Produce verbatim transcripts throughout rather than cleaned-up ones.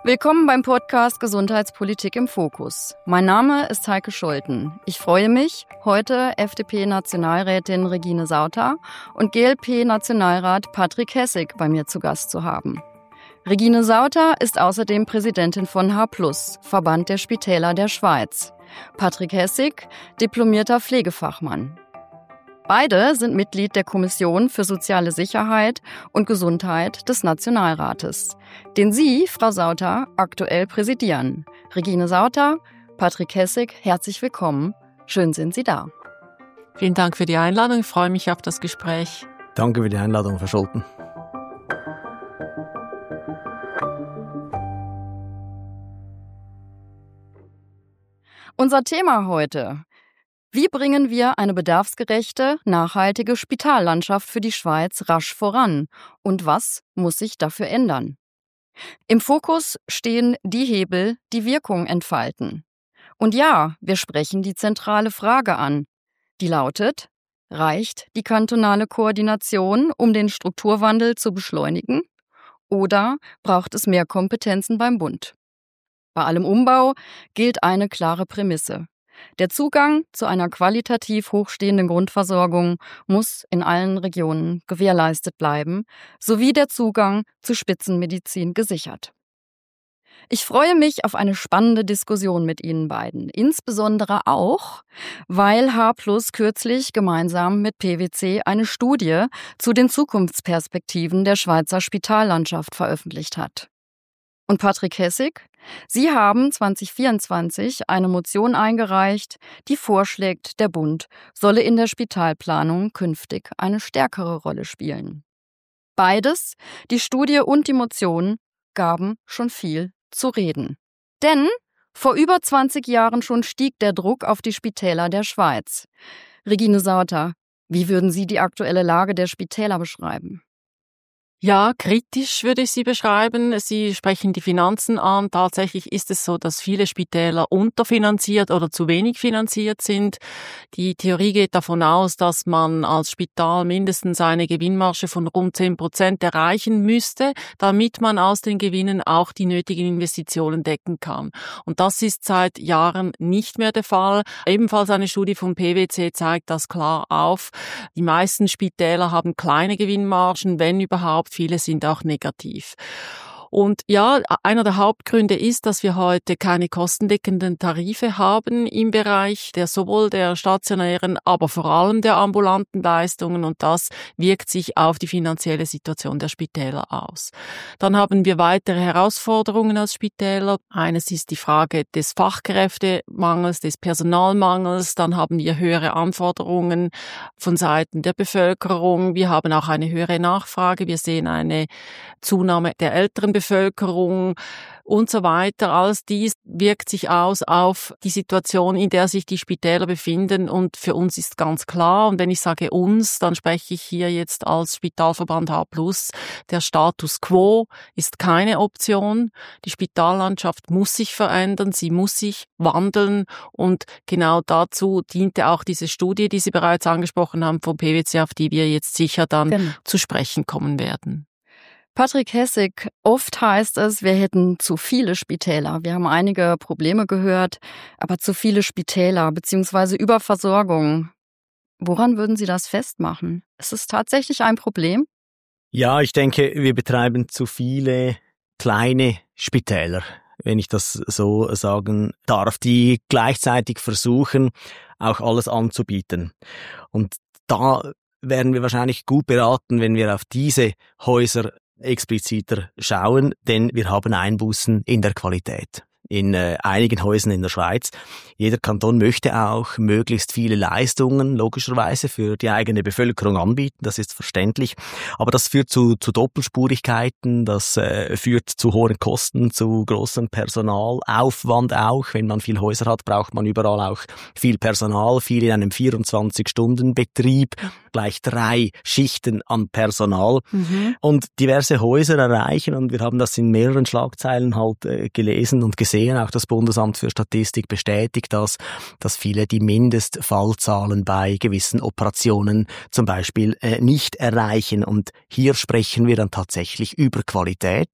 Willkommen beim Podcast Gesundheitspolitik im Fokus. Mein Name ist Heike Scholten. Ich freue mich, heute F D P-Nationalrätin Regine Sauter und G L P-Nationalrat Patrick Hessig bei mir zu Gast zu haben. Regine Sauter ist außerdem Präsidentin von H plus, Verband der Spitäler der Schweiz. Patrick Hessig, diplomierter Pflegefachmann. Beide sind Mitglied der Kommission für soziale Sicherheit und Gesundheit des Nationalrates, den Sie, Frau Sauter, aktuell präsidieren. Regine Sauter, Patrick Hessig, herzlich willkommen. Schön sind Sie da. Vielen Dank für die Einladung. Ich freue mich auf das Gespräch. Danke für die Einladung, Frau Scholten. Unser Thema heute: Wie bringen wir eine bedarfsgerechte, nachhaltige Spitallandschaft für die Schweiz rasch voran? Und was muss sich dafür ändern? Im Fokus stehen die Hebel, die Wirkung entfalten. Und ja, wir sprechen die zentrale Frage an. Die lautet: Reicht die kantonale Koordination, um den Strukturwandel zu beschleunigen? Oder braucht es mehr Kompetenzen beim Bund? Bei allem Umbau gilt eine klare Prämisse: Der Zugang zu einer qualitativ hochstehenden Grundversorgung muss in allen Regionen gewährleistet bleiben, sowie der Zugang zu Spitzenmedizin gesichert. Ich freue mich auf eine spannende Diskussion mit Ihnen beiden, insbesondere auch, weil H plus kürzlich gemeinsam mit P W C eine Studie zu den Zukunftsperspektiven der Schweizer Spitallandschaft veröffentlicht hat. Und Patrick Hessig, Sie haben zwanzig vierundzwanzig eine Motion eingereicht, die vorschlägt, der Bund solle in der Spitalplanung künftig eine stärkere Rolle spielen. Beides, die Studie und die Motion, gaben schon viel zu reden. Denn vor über zwanzig Jahren schon stieg der Druck auf die Spitäler der Schweiz. Regine Sauter, wie würden Sie die aktuelle Lage der Spitäler beschreiben? Ja, kritisch würde ich sie beschreiben. Sie sprechen die Finanzen an. Tatsächlich ist es so, dass viele Spitäler unterfinanziert oder zu wenig finanziert sind. Die Theorie geht davon aus, dass man als Spital mindestens eine Gewinnmarge von rund zehn Prozent erreichen müsste, damit man aus den Gewinnen auch die nötigen Investitionen decken kann. Und das ist seit Jahren nicht mehr der Fall. Ebenfalls eine Studie vom P W C zeigt das klar auf. Die meisten Spitäler haben kleine Gewinnmargen, wenn überhaupt. Viele sind auch negativ. Und ja, einer der Hauptgründe ist, dass wir heute keine kostendeckenden Tarife haben im Bereich der sowohl der stationären, aber vor allem der ambulanten Leistungen, und das wirkt sich auf die finanzielle Situation der Spitäler aus. Dann haben wir weitere Herausforderungen als Spitäler. Eines ist die Frage des Fachkräftemangels, des Personalmangels. Dann haben wir höhere Anforderungen von Seiten der Bevölkerung. Wir haben auch eine höhere Nachfrage. Wir sehen eine Zunahme der älteren Bevölkerung und so weiter. Alles dies wirkt sich aus auf die Situation, in der sich die Spitäler befinden, und für uns ist ganz klar, und wenn ich sage uns, dann spreche ich hier jetzt als Spitalverband H plus, der Status quo ist keine Option. Die Spitallandschaft muss sich verändern, sie muss sich wandeln, und genau dazu diente auch diese Studie, die Sie bereits angesprochen haben vom P W C, auf die wir jetzt sicher dann genau zu sprechen kommen werden. Patrick Hessig, oft heißt es, wir hätten zu viele Spitäler. Wir haben einige Probleme gehört, aber zu viele Spitäler bzw. Überversorgung. Woran würden Sie das festmachen? Ist es tatsächlich ein Problem? Ja, ich denke, wir betreiben zu viele kleine Spitäler, wenn ich das so sagen darf, die gleichzeitig versuchen, auch alles anzubieten. Und da wären wir wahrscheinlich gut beraten, wenn wir auf diese Häuser expliziter schauen, denn wir haben Einbußen in der Qualität. In äh, einigen Häusern in der Schweiz. Jeder Kanton möchte auch möglichst viele Leistungen logischerweise für die eigene Bevölkerung anbieten, das ist verständlich. Aber das führt zu, zu Doppelspurigkeiten, das äh, führt zu hohen Kosten, zu großem Personalaufwand auch. Wenn man viel Häuser hat, braucht man überall auch viel Personal, viel in einem vierundzwanzig-Stunden-Betrieb, gleich drei Schichten an Personal. Mhm. Und diverse Häuser erreichen, und wir haben das in mehreren Schlagzeilen halt äh, gelesen und gesehen, sehen, auch das Bundesamt für Statistik bestätigt das, dass viele die Mindestfallzahlen bei gewissen Operationen zum Beispiel äh, nicht erreichen. Und hier sprechen wir dann tatsächlich über Qualität.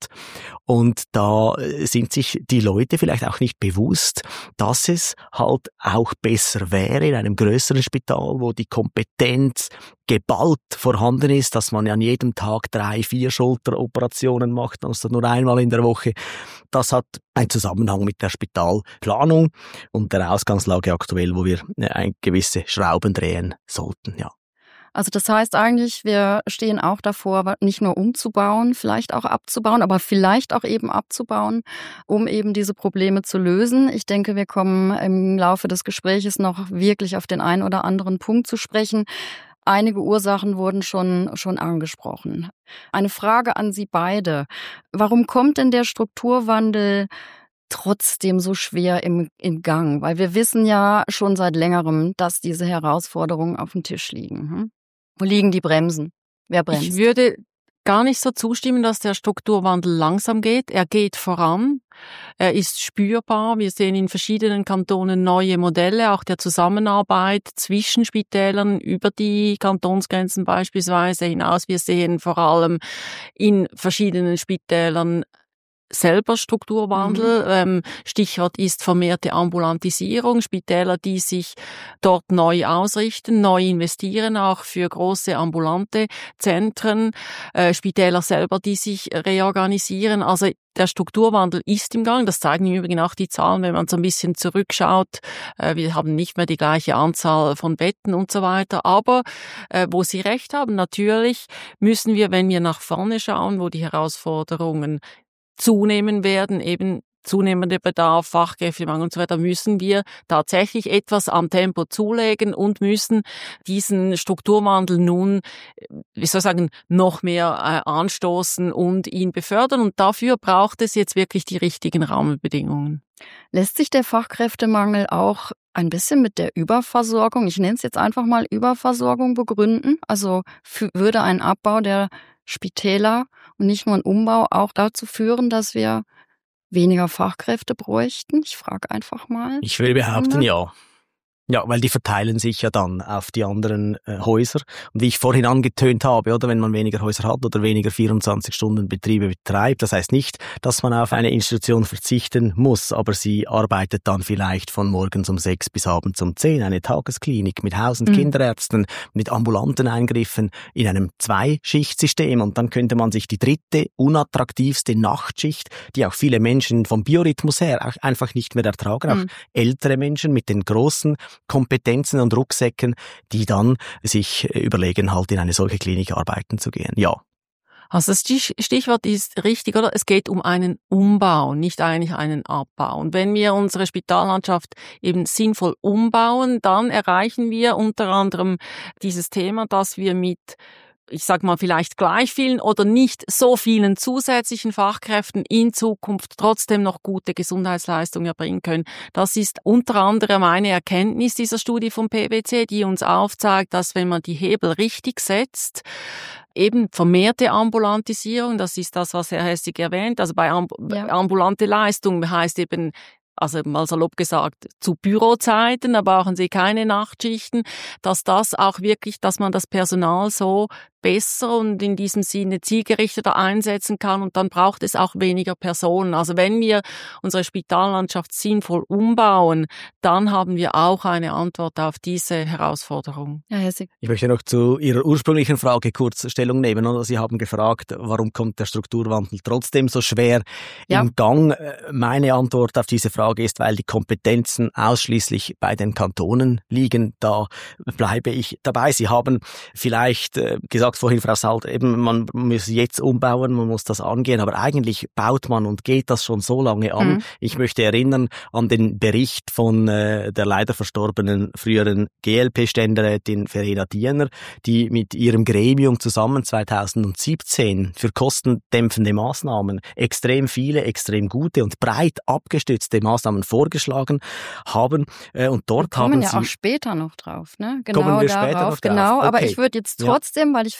Und da sind sich die Leute vielleicht auch nicht bewusst, dass es halt auch besser wäre in einem größeren Spital, wo die Kompetenz geballt vorhanden ist, dass man an jedem Tag drei, vier Schulteroperationen macht, anstatt nur einmal in der Woche. Das hat einen Zusammenhang mit der Spitalplanung und der Ausgangslage aktuell, wo wir eine gewisse Schrauben drehen sollten, ja. Also das heißt eigentlich, wir stehen auch davor, nicht nur umzubauen, vielleicht auch abzubauen, aber vielleicht auch eben abzubauen, um eben diese Probleme zu lösen. Ich denke, wir kommen im Laufe des Gespräches noch wirklich auf den einen oder anderen Punkt zu sprechen. Einige Ursachen wurden schon, schon angesprochen. Eine Frage an Sie beide. Warum kommt denn der Strukturwandel trotzdem so schwer im, im Gang? Weil wir wissen ja schon seit längerem, dass diese Herausforderungen auf dem Tisch liegen. Hm? Wo liegen die Bremsen? Wer bremst? Ich würde gar nicht so zustimmen, dass der Strukturwandel langsam geht. Er geht voran. Er ist spürbar. Wir sehen in verschiedenen Kantonen neue Modelle, auch der Zusammenarbeit zwischen Spitälern über die Kantonsgrenzen beispielsweise hinaus. Wir sehen vor allem in verschiedenen Spitälern selber Strukturwandel. Mhm. Ähm, Stichwort ist vermehrte Ambulantisierung. Spitäler, die sich dort neu ausrichten, neu investieren, auch für große ambulante Zentren. Äh, Spitäler selber, die sich reorganisieren. Also der Strukturwandel ist im Gang. Das zeigen im Übrigen auch die Zahlen, wenn man so ein bisschen zurückschaut. Äh, wir haben nicht mehr die gleiche Anzahl von Betten und so weiter. Aber äh, wo Sie recht haben, natürlich müssen wir, wenn wir nach vorne schauen, wo die Herausforderungen zunehmen werden, eben zunehmender Bedarf, Fachkräftemangel und so weiter, müssen wir tatsächlich etwas am Tempo zulegen und müssen diesen Strukturwandel nun, wie soll ich sagen, noch mehr äh, anstoßen und ihn befördern. Und dafür braucht es jetzt wirklich die richtigen Rahmenbedingungen. Lässt sich der Fachkräftemangel auch ein bisschen mit der Überversorgung, ich nenne es jetzt einfach mal Überversorgung, begründen? Also für, würde ein Abbau der Spitäler und nicht nur ein Umbau auch dazu führen, dass wir weniger Fachkräfte bräuchten? Ich frage einfach mal. Ich würde behaupten, ja. Ja, weil die verteilen sich ja dann auf die anderen äh, Häuser. Und wie ich vorhin angetönt habe, oder wenn man weniger Häuser hat oder weniger vierundzwanzig Stunden Betriebe betreibt, das heißt nicht, dass man auf eine Institution verzichten muss, aber sie arbeitet dann vielleicht von morgens um sechs bis abends um zehn, eine Tagesklinik mit Haus- und mhm. Kinderärzten, mit ambulanten Eingriffen in einem Zwei-Schicht-System. Und dann könnte man sich die dritte, unattraktivste Nachtschicht, die auch viele Menschen vom Biorhythmus her auch einfach nicht mehr ertragen, mhm. auch ältere Menschen mit den großen Kompetenzen und Rucksäcken, die dann sich überlegen, halt in eine solche Klinik arbeiten zu gehen. Ja. Also das Stichwort ist richtig, oder? Es geht um einen Umbau, nicht eigentlich einen Abbau. Und wenn wir unsere Spitallandschaft eben sinnvoll umbauen, dann erreichen wir unter anderem dieses Thema, dass wir mit ich sag mal vielleicht gleich vielen oder nicht so vielen zusätzlichen Fachkräften in Zukunft trotzdem noch gute Gesundheitsleistungen erbringen können. Das ist unter anderem eine Erkenntnis dieser Studie vom P W C, die uns aufzeigt, dass wenn man die Hebel richtig setzt, eben vermehrte Ambulantisierung, das ist das, was Herr Hessig erwähnt, also bei Amb- ja. ambulante Leistung heißt eben, also mal salopp gesagt, zu Bürozeiten, da brauchen Sie keine Nachtschichten, dass das auch wirklich, dass man das Personal so besser und in diesem Sinne zielgerichteter einsetzen kann und dann braucht es auch weniger Personen. Also wenn wir unsere Spitallandschaft sinnvoll umbauen, dann haben wir auch eine Antwort auf diese Herausforderung. Ja, Hessig. Ich möchte noch zu Ihrer ursprünglichen Frage kurz Stellung nehmen. Sie haben gefragt, warum kommt der Strukturwandel trotzdem so schwer ja. in Gang? Meine Antwort auf diese Frage ist, weil die Kompetenzen ausschließlich bei den Kantonen liegen. Da bleibe ich dabei. Sie haben vielleicht äh, gesagt, vorhin, Frau Salt, eben, man muss jetzt umbauen, man muss das angehen, aber eigentlich baut man und geht das schon so lange an. Mhm. Ich möchte erinnern an den Bericht von äh, der leider verstorbenen früheren G L P-Ständerätin Verena Diener, die mit ihrem Gremium zusammen zweitausendsiebzehn für kostendämpfende Maßnahmen extrem viele, extrem gute und breit abgestützte Maßnahmen vorgeschlagen haben. Äh, und dort Wir kommen haben ja sie auch später noch drauf, ne? Genau kommen wir darauf, später noch genau. drauf. Okay. Aber ich würde jetzt trotzdem, ja. weil ich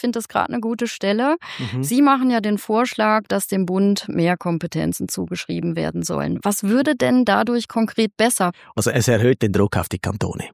finde das gerade eine gute Stelle. Mhm. Sie machen ja den Vorschlag, dass dem Bund mehr Kompetenzen zugeschrieben werden sollen. Was würde denn dadurch konkret besser? Also es erhöht den Druck auf die Kantone.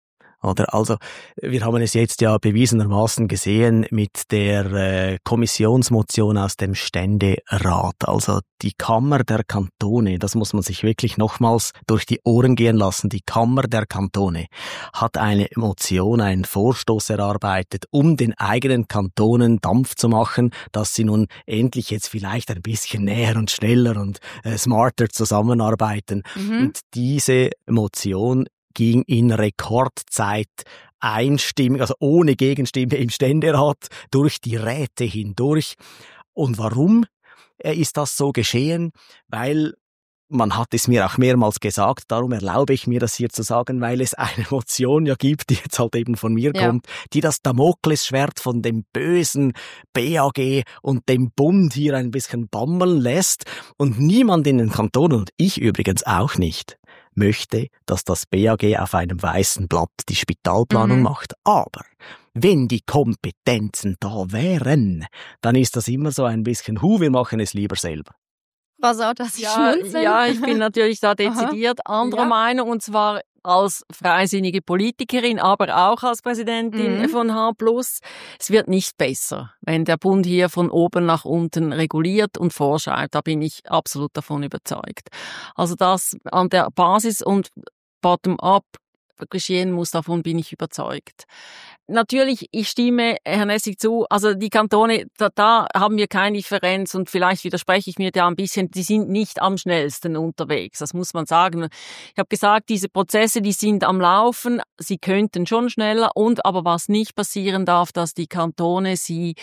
Oder also wir haben es jetzt ja bewiesenermaßen gesehen mit der äh, Kommissionsmotion aus dem Ständerat. Also die Kammer der Kantone, das muss man sich wirklich nochmals durch die Ohren gehen lassen. Die Kammer der Kantone hat eine Motion, einen Vorstoß erarbeitet, um den eigenen Kantonen Dampf zu machen, dass sie nun endlich jetzt vielleicht ein bisschen näher und schneller und äh, smarter zusammenarbeiten. Mhm. Und diese Motion ging in Rekordzeit einstimmig, also ohne Gegenstimme im Ständerat, durch die Räte hindurch. Und warum ist das so geschehen? Weil man hat es mir auch mehrmals gesagt, darum erlaube ich mir das hier zu sagen, weil es eine Motion ja gibt, die jetzt halt eben von mir ja. kommt, die das Damoklesschwert von dem bösen B A G und dem Bund hier ein bisschen bammeln lässt. Und niemand in den Kantonen, und ich übrigens auch nicht, möchte, dass das B A G auf einem weißen Blatt die Spitalplanung Mhm. macht. Aber wenn die Kompetenzen da wären, dann ist das immer so ein bisschen, hu, wir machen es lieber selber. Frau Sauter, Sie Ja, schmunzeln? ja, ich bin natürlich da dezidiert anderer Ja. Meinung, und zwar als freisinnige Politikerin, aber auch als Präsidentin Mhm. von H plus. Es wird nicht besser, wenn der Bund hier von oben nach unten reguliert und vorschreibt. Da bin ich absolut davon überzeugt. Also das an der Basis und bottom-up geschehen muss, davon bin ich überzeugt. Natürlich, ich stimme Herrn Essig zu, also die Kantone, da, da haben wir keine Differenz, und vielleicht widerspreche ich mir da ein bisschen, die sind nicht am schnellsten unterwegs, das muss man sagen. Ich habe gesagt, diese Prozesse, die sind am Laufen, sie könnten schon schneller, und aber was nicht passieren darf, dass die Kantone sie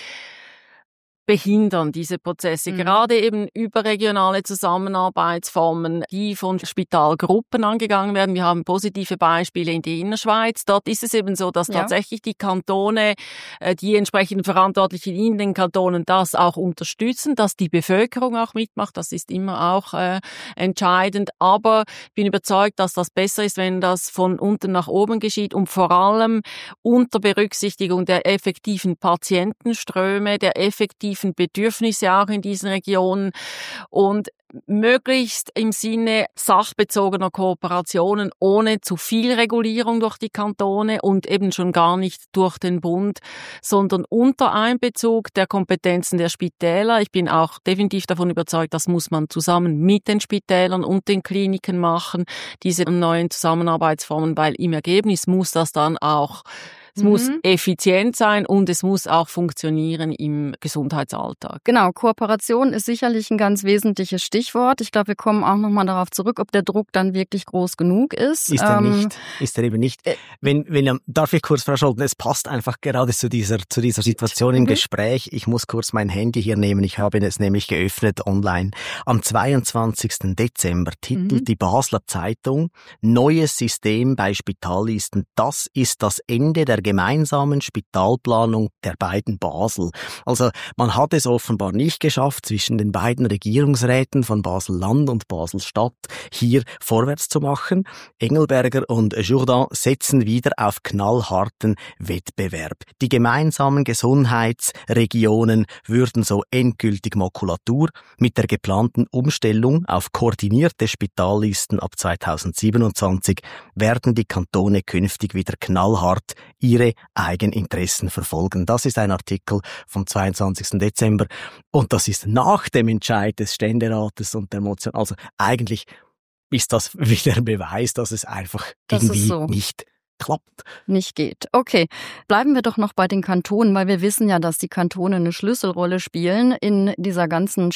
behindern, diese Prozesse. Mhm. Gerade eben überregionale Zusammenarbeitsformen, die von Spitalgruppen angegangen werden. Wir haben positive Beispiele in der Innerschweiz. Dort ist es eben so, dass Ja. tatsächlich die Kantone, äh, die entsprechenden Verantwortlichen in den Kantonen das auch unterstützen, dass die Bevölkerung auch mitmacht. Das ist immer auch äh, entscheidend. Aber ich bin überzeugt, dass das besser ist, wenn das von unten nach oben geschieht, und vor allem unter Berücksichtigung der effektiven Patientenströme, der effektiven Bedürfnisse auch in diesen Regionen, und möglichst im Sinne sachbezogener Kooperationen, ohne zu viel Regulierung durch die Kantone und eben schon gar nicht durch den Bund, sondern unter Einbezug der Kompetenzen der Spitäler. Ich bin auch definitiv davon überzeugt, das muss man zusammen mit den Spitälern und den Kliniken machen, diese neuen Zusammenarbeitsformen, weil im Ergebnis muss das dann auch Es Mhm. muss effizient sein, und es muss auch funktionieren im Gesundheitsalltag. Genau, Kooperation ist sicherlich ein ganz wesentliches Stichwort. Ich glaube, wir kommen auch nochmal darauf zurück, ob der Druck dann wirklich groß genug ist. Ist er Ähm, nicht. Ist er eben nicht. äh, Wenn, wenn, darf ich kurz, Frau Scholten, es passt einfach gerade zu dieser, zu dieser Situation im Mhm. Gespräch. Ich muss kurz mein Handy hier nehmen. Ich habe es nämlich geöffnet online. Am zweiundzwanzigsten Dezember titelt Mhm. die Basler Zeitung: Neues System bei Spitallisten. Das ist das Ende der gemeinsamen Spitalplanung der beiden Basel. Also man hat es offenbar nicht geschafft, zwischen den beiden Regierungsräten von Basel-Land und Basel-Stadt hier vorwärts zu machen. Engelberger und Jourdan setzen wieder auf knallharten Wettbewerb. Die gemeinsamen Gesundheitsregionen würden so endgültig Makulatur. Mit der geplanten Umstellung auf koordinierte Spitallisten ab zweitausendsiebenundzwanzig werden die Kantone künftig wieder knallhart ihre Eigeninteressen verfolgen. Das ist ein Artikel vom zweiundzwanzigsten Dezember, und das ist nach dem Entscheid des Ständerates und der Motion. Also eigentlich ist das wieder ein Beweis, dass es einfach Das ist irgendwie so. nicht klappt. Nicht geht. Okay, bleiben wir doch noch bei den Kantonen, weil wir wissen ja, dass die Kantone eine Schlüsselrolle spielen in dieser ganzen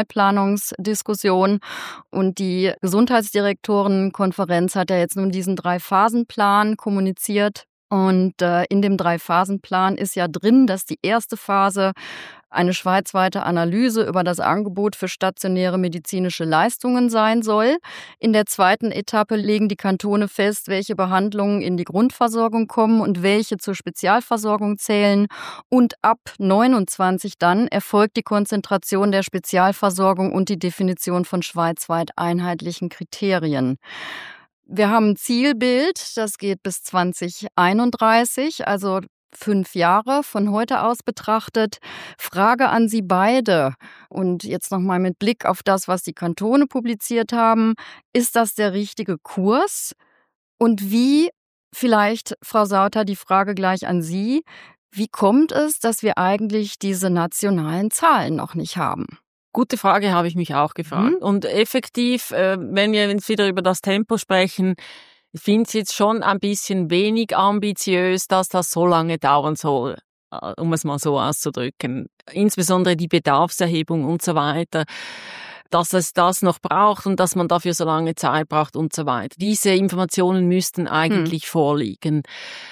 Spitalplanungsdiskussion. Und die Gesundheitsdirektorenkonferenz hat ja jetzt nun diesen Drei-Phasen-Plan kommuniziert. Und äh, in dem Drei-Phasen-Plan ist ja drin, dass die erste Phase eine schweizweite Analyse über das Angebot für stationäre medizinische Leistungen sein soll. In der zweiten Etappe legen die Kantone fest, welche Behandlungen in die Grundversorgung kommen und welche zur Spezialversorgung zählen. Und ab neunundzwanzig dann erfolgt die Konzentration der Spezialversorgung und die Definition von schweizweit einheitlichen Kriterien. Wir haben ein Zielbild, das geht bis zwanzig einunddreißig, also fünf Jahre von heute aus betrachtet. Frage an Sie beide und jetzt nochmal mit Blick auf das, was die Kantone publiziert haben. Ist das der richtige Kurs? Und wie, vielleicht, Frau Sauter, die Frage gleich an Sie, wie kommt es, dass wir eigentlich diese nationalen Zahlen noch nicht haben? Gute Frage, habe ich mich auch gefragt. Mhm. Und effektiv, äh, wenn wir jetzt wieder über das Tempo sprechen, ich finde es jetzt schon ein bisschen wenig ambitiös, dass das so lange dauern soll, um es mal so auszudrücken. Insbesondere die Bedarfserhebung und so weiter, dass es das noch braucht und dass man dafür so lange Zeit braucht und so weiter. Diese Informationen müssten eigentlich hm. vorliegen.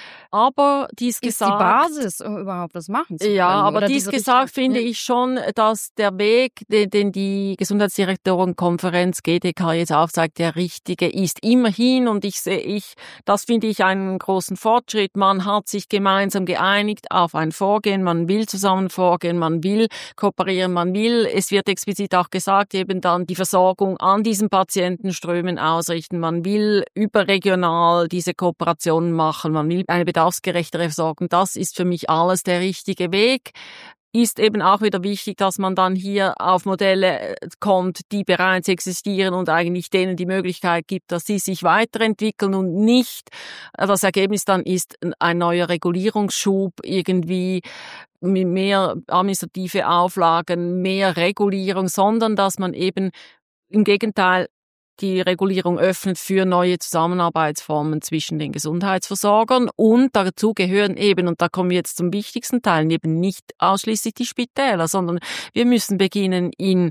Aber dies gesagt... Ist die Basis, um überhaupt was machen zu können. Ja, aber oder dies gesagt Richtung, finde ja. ich schon, dass der Weg, den, den die Gesundheitsdirektorenkonferenz G D K jetzt aufzeigt, der richtige ist. Immerhin, und ich sehe, ich, das finde ich einen großen Fortschritt. Man hat sich gemeinsam geeinigt auf ein Vorgehen. Man will zusammen vorgehen, man will kooperieren, man will, es wird explizit auch gesagt, eben dann die Versorgung an diesen Patientenströmen ausrichten. Man will überregional diese Kooperationen machen. Man will eine bedarfsgerechtere Versorgung. Das ist für mich alles der richtige Weg. Ist eben auch wieder wichtig, dass man dann hier auf Modelle kommt, die bereits existieren und eigentlich denen die Möglichkeit gibt, dass sie sich weiterentwickeln und nicht das Ergebnis dann ist ein neuer Regulierungsschub irgendwie mit mehr administrative Auflagen, mehr Regulierung, sondern dass man eben im Gegenteil die Regulierung öffnet für neue Zusammenarbeitsformen zwischen den Gesundheitsversorgern und dazu gehören eben, und da kommen wir jetzt zum wichtigsten Teil, eben nicht ausschließlich die Spitäler, sondern wir müssen beginnen in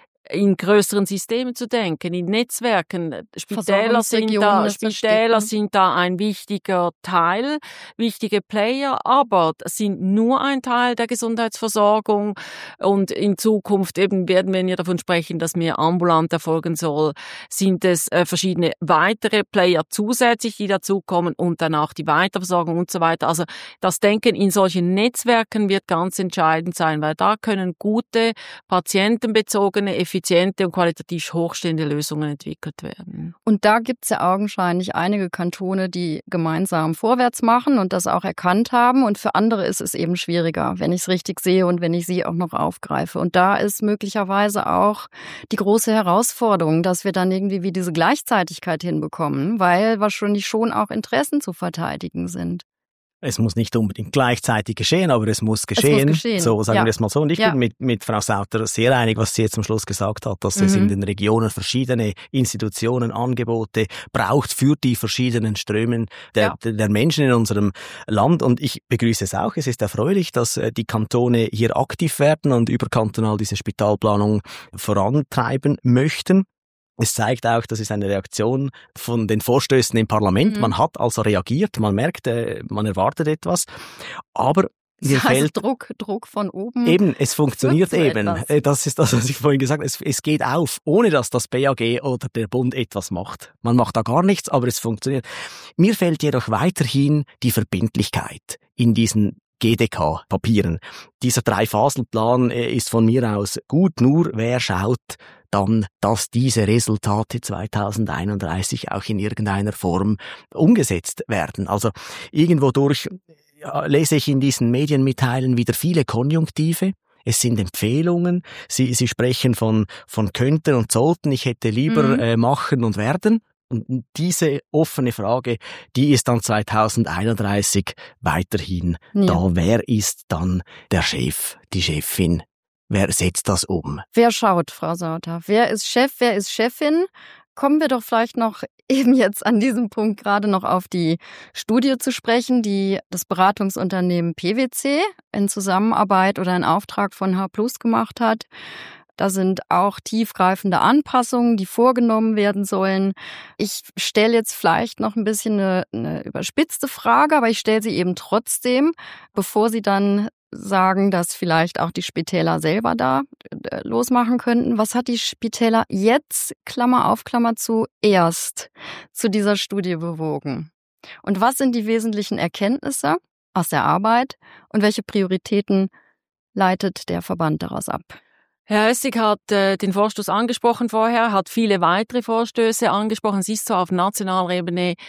in größeren Systemen zu denken, in Netzwerken. Spitäler sind da, Spitäler sind da ein wichtiger Teil, wichtige Player, aber sind nur ein Teil der Gesundheitsversorgung und in Zukunft eben werden, wenn wir davon sprechen, dass mehr ambulant erfolgen soll, sind es äh, verschiedene weitere Player zusätzlich, die dazukommen und danach die Weiterversorgung und so weiter. Also das Denken in solchen Netzwerken wird ganz entscheidend sein, weil da können gute, patientenbezogene, effiziente und qualitativ hochstehende Lösungen entwickelt werden. Und da gibt es ja augenscheinlich einige Kantone, die gemeinsam vorwärts machen und das auch erkannt haben. Und für andere ist es eben schwieriger, wenn ich es richtig sehe und wenn ich sie auch noch aufgreife. Und da ist möglicherweise auch die große Herausforderung, dass wir dann irgendwie wie diese Gleichzeitigkeit hinbekommen, weil wahrscheinlich schon auch Interessen zu verteidigen sind. Es muss nicht unbedingt gleichzeitig geschehen, aber es muss geschehen. Es muss geschehen. So sagen ja. wir es mal so. Und ich ja. bin mit, mit Frau Sauter sehr einig, was sie jetzt am Schluss gesagt hat, dass mhm. es in den Regionen verschiedene Institutionen, Angebote braucht für die verschiedenen Strömen der, ja. der, der Menschen in unserem Land. Und ich begrüße es auch. Es ist erfreulich, dass die Kantone hier aktiv werden und überkantonal diese Spitalplanung vorantreiben möchten. Es zeigt auch, das ist eine Reaktion von den Vorstößen im Parlament. Mhm. Man hat also reagiert, man merkt, man erwartet etwas. Aber mir also fällt Druck, Druck von oben. Eben, es funktioniert eben. Etwas. Das ist das, was ich vorhin gesagt habe. Es, es geht auf, ohne dass das B A G oder der Bund etwas macht. Man macht da gar nichts, aber es funktioniert. Mir fehlt jedoch weiterhin die Verbindlichkeit in diesen G D K-Papieren. Dieser Drei-Phasen-Plan ist von mir aus gut, nur wer schaut dann, dass diese Resultate zweitausendeinunddreißig auch in irgendeiner Form umgesetzt werden. Also irgendwo durch ja, lese ich in diesen Medienmitteilen wieder viele Konjunktive. Es sind Empfehlungen. Sie, sie sprechen von, von könnten und sollten. Ich hätte lieber mhm. äh, machen und werden. Und diese offene Frage, die ist dann zweitausendeinunddreißig weiterhin ja. da. Wer ist dann der Chef, die Chefin? Wer setzt das um? Wer schaut, Frau Sauter? Wer ist Chef, wer ist Chefin? Kommen wir doch vielleicht noch eben jetzt an diesem Punkt gerade noch auf die Studie zu sprechen, die das Beratungsunternehmen P W C in Zusammenarbeit oder in Auftrag von H plus gemacht hat. Da sind auch tiefgreifende Anpassungen, die vorgenommen werden sollen. Ich stelle jetzt vielleicht noch ein bisschen eine, eine überspitzte Frage, aber ich stelle sie eben trotzdem, bevor Sie dann sagen, dass vielleicht auch die Spitäler selber da losmachen könnten. Was hat die Spitäler jetzt, Klammer auf, Klammer zu, erst zu dieser Studie bewogen? Und was sind die wesentlichen Erkenntnisse aus der Arbeit und welche Prioritäten leitet der Verband daraus ab? Herr Hössig hat äh, den Vorstoß angesprochen vorher, hat viele weitere Vorstöße angesprochen. Es ist so auf nationaler Ebene